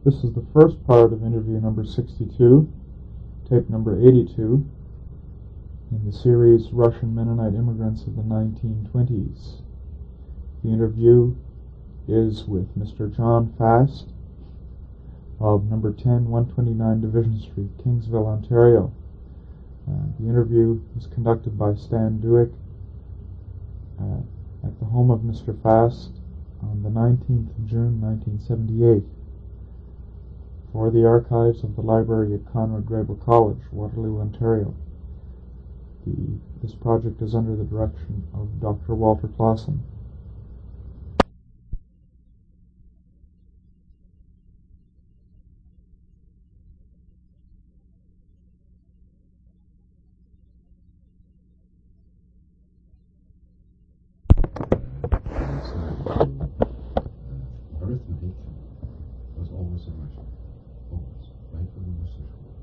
This is the first part of interview number 62, tape number 82, in the series Russian Mennonite Immigrants of the 1920s. The interview is with Mr. John Fast of number 10, 129 Division Street, Kingsville, Ontario. The interview was conducted by Stan Duick at the home of Mr. Fast on the 19th of June, 1978. For the archives of the library at Conrad Grebel College, Waterloo, Ontario. This project is under the direction of Dr. Walter Clausen. Arithmetic was always in Russian, always, right from the Russian school.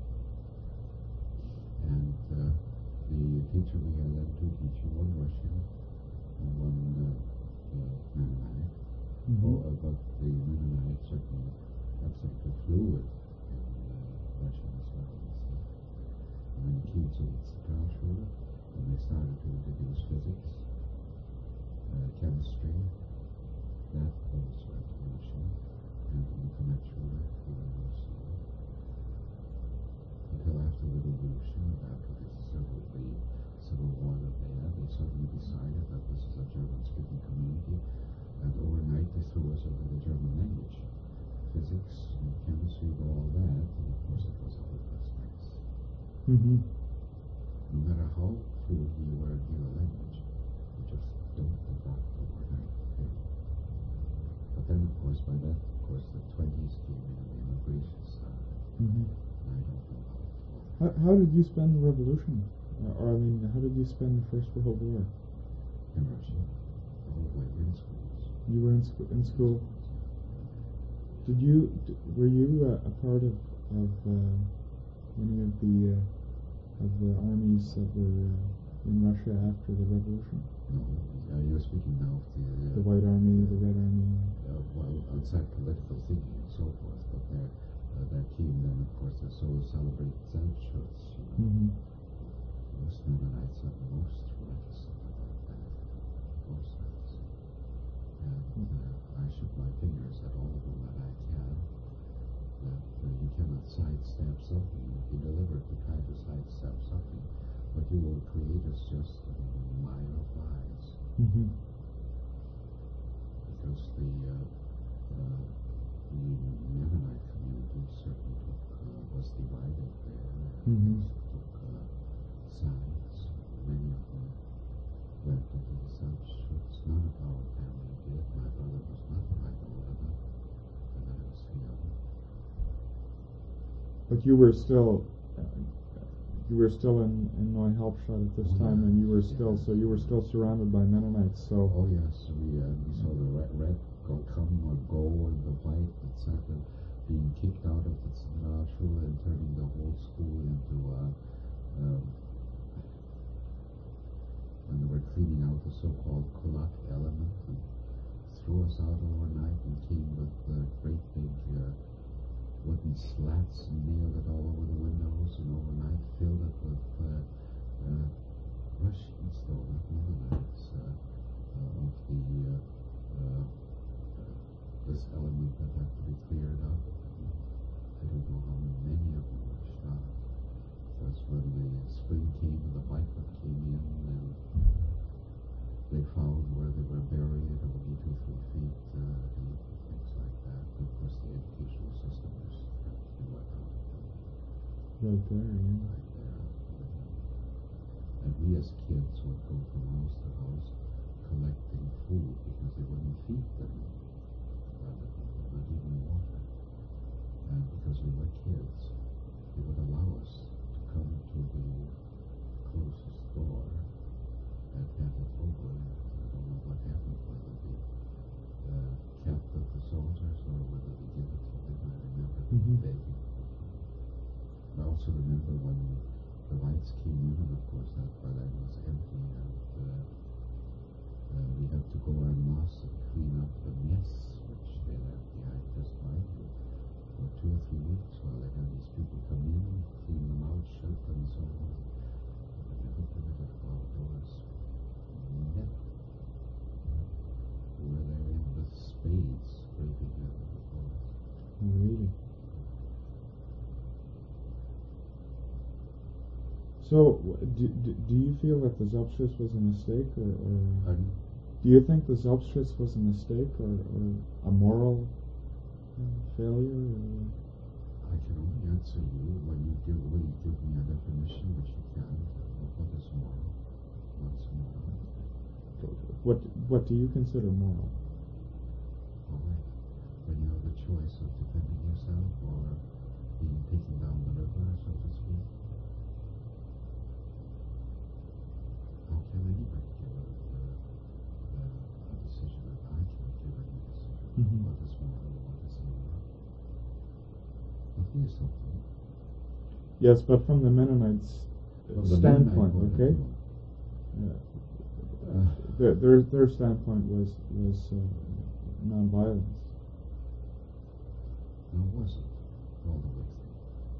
And the teacher we had, led two teacher, one Russian and one Mennonite. But the Mennonite certainly absolutely fluid in Russian as well. And then he came to Karlsruhe, and they started to introduce physics, chemistry, that was Russian, and intellectual until after the revolution, after the civil war that they had, they suddenly decided that this is a German-speaking community, and overnight they threw us over the German language. Physics and chemistry, all that, and of course it was a hopeless mess. No matter how fluent you were in your language, you just don't adapt overnight. But then, of course, by that, the 20s came in and the immigration started. I don't know how. How did you spend the revolution? How did you spend the First World War? In Russia. The whole way in schools. You were in school. Were you a part of any of the armies that were in Russia after the revolution? No, you're speaking now of the White Army, the Red Army. Outside political thinking and so forth, but there came then, of course, the so celebrated Zeltschutz. Most Mennonites are most reticent about that. Most reticent. And I shoot my fingers at all of them that I can, that you cannot sidestep something. If you deliberately try to sidestep something, what you will create is just a mile of lies. Because the Mennonite community certainly was divided there. Took sides. Many of them went into the Zeltschutz. None of our family did. My brother was not quite old enough, and I was young. But you were still in Neuhelpstadt at this time, and you were still surrounded by Mennonites. So yes, we saw the red come or go, and the white, etc., being kicked out of the Schule and turning the whole school into when they were cleaning out the so-called Kulak element, and threw us out overnight and came with great big wooden slats and nailed it all over the windows, and overnight filled it with Russians, though not Mennonites, of this element that had to be cleared up. I don't know how many of them were shot. That's when the spring came and the whitewood came in, and they found where they were buried only 2-3 feet deep, things like that. Of course, the educational system was wiped out. Right there, yeah. Right there. And we as kids would go from house to house collecting food because they wouldn't feed them. Not even water. And because we were kids, they would allow us to come to the closest door and have it over. I don't know what happened, whether they kept with the soldiers or whether they did it. I remember begging. I also remember when the whites came in, and of course that Berlin was empty, and So, do you feel that the Selbstschutz was a mistake, or Pardon? do you think the Selbstschutz was a mistake, or a moral failure? Or? I can only answer you when you give me a definition, which you can, of what is moral. What's moral? What do you consider moral? All right. When you have the choice of defending yourself or being taken down the river, so to speak, how can anybody give a decision? I can't give any decision. Mm-hmm. What is moral? What is immoral? Nothing is something. Yes, but from the Mennonites' standpoint, okay? Their standpoint was nonviolence. No, it wasn't all the way through.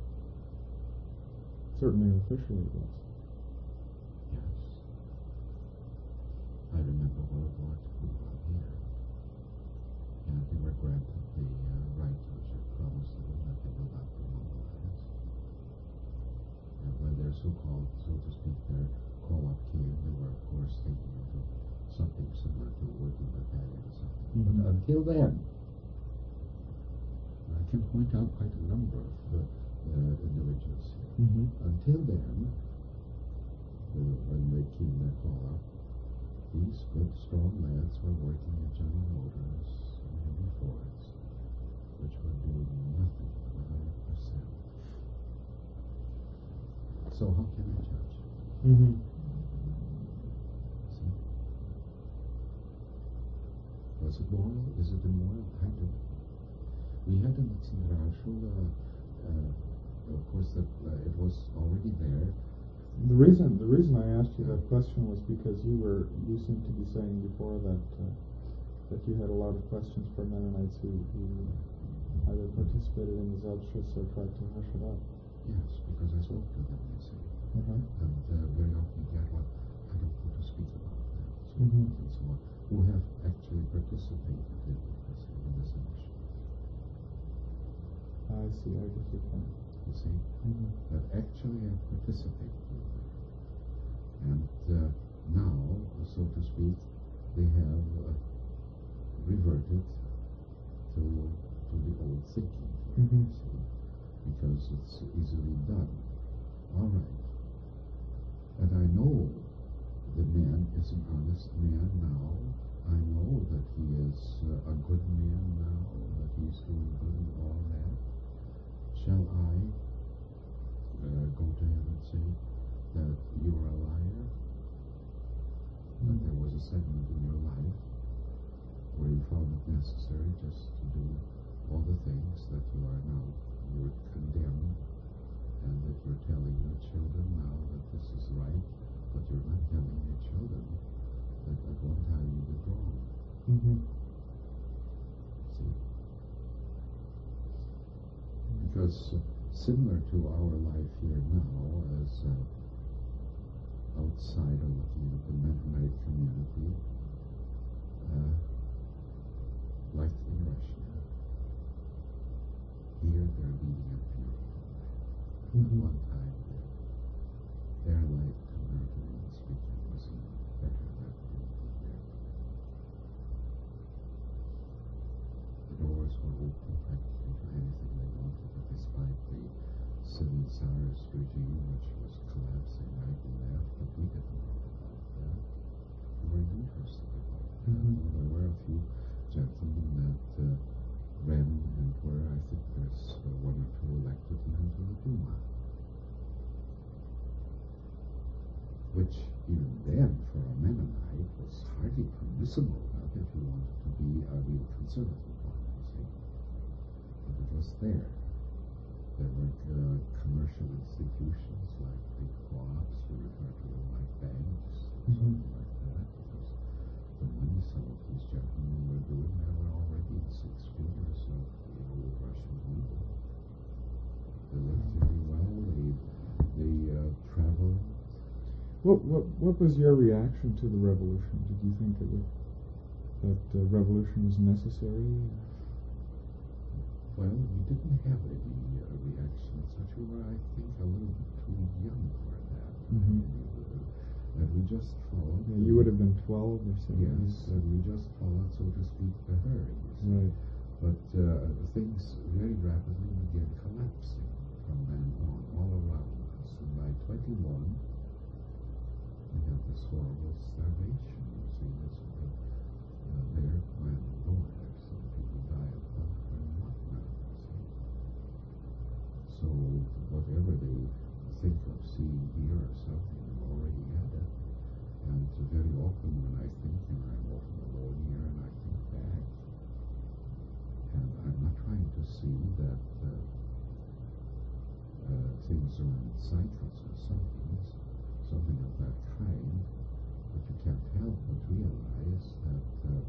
Certainly officially it was. Yes. I remember World War II here. And they were granted the right which had promised them that they will not be mobilized. And when their so-called, so to speak, their call-up came, they were, of course, thinking of something similar to a working battalion or something. Mm-hmm. But until then, I can point out quite a number of individuals here. Mm-hmm. Until then, when they came their call-up, these good, strong lads were working at General Motors and Henry Ford's, which were doing nothing 100%. So how can I judge? Mm-hmm. See? Was it moral? Is it immoral? I don't know. We had in Zinrashul, of course, that it was already there. The reason I asked you that question was because you seemed to be saying before that you had a lot of questions for Mennonites who either participated in the Selbstschutz or tried to hush it up. Yes, because I spoke to them, you see. Mm-hmm. And very often you get what I don't want to speak about that, so Mm-hmm. and so on, who have actually participated in this initiative. I see, I get your point. You see? Mm-hmm. That actually have participated in it. And now, so to speak, they have reverted to the old thinking, Mm-hmm. you see, because it's easily done. All right. And I know the man is an honest man now. I know that he is a good man now, that he's doing good and all that. Shall I go to him and say that you are a liar? That there was a segment in your life where you found it necessary just to do all the things that you are now, you would condemn, and that you're telling your children now that this is right, but you're not telling your children that at one time you did wrong. Mm-hmm. See? Because similar to our life here now, as outsider looking at the Mennonite community, like in Russia, here they're leading a beautiful life. Mm-hmm. At one time, their life, comparatively speaking, wasn't better than here. The doors were open practically for anything they wanted, but despite the civil Tsarist regime, which was collapsing right and left, but we didn't know about that. We weren't interested about that. Mm-hmm. There were a few gentlemen that ran and were, I think there's one or two elected into the Duma. Which even then, for a Mennonite, was hardly permissible, not if you wanted to be a real conservative one, you see. But it was there. There were commercial institutions like big co-ops, we refer to them like banks, Mm-hmm. something like that, because the money some of these gentlemen were doing, there were already 6 figures of the old Russian ruble. They lived very well, they traveled. What was your reaction to the revolution? Did you think that the revolution was necessary? Well, we didn't have any reaction such. We were, I think, a little bit too young for that. Mhm. And we just followed. Yeah, you would have been 12 or something. Yes, and we just followed, so to speak, the herd. You see. Right. But things very rapidly began collapsing from then on, all around us. And by 21, we have this horrible starvation. You see, this there, my daughter, some people die of hunger and whatnot. You see. So whatever they think of seeing here or something, they've already had it. And very often when I think, and I'm often alone here, and I think back, and I'm not trying to see that things are in cycles or something of that kind, but you can't help but realize that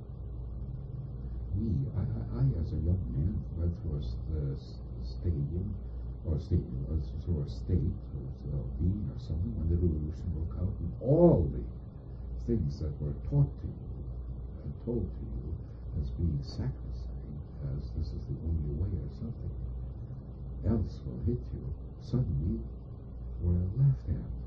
I as a young man went through a stadium, or through a state of being or something when the revolution broke out, and all the things that were taught to you and told to you as being sacrosanct, as this is the only way or something else will hit you, suddenly were laughed at.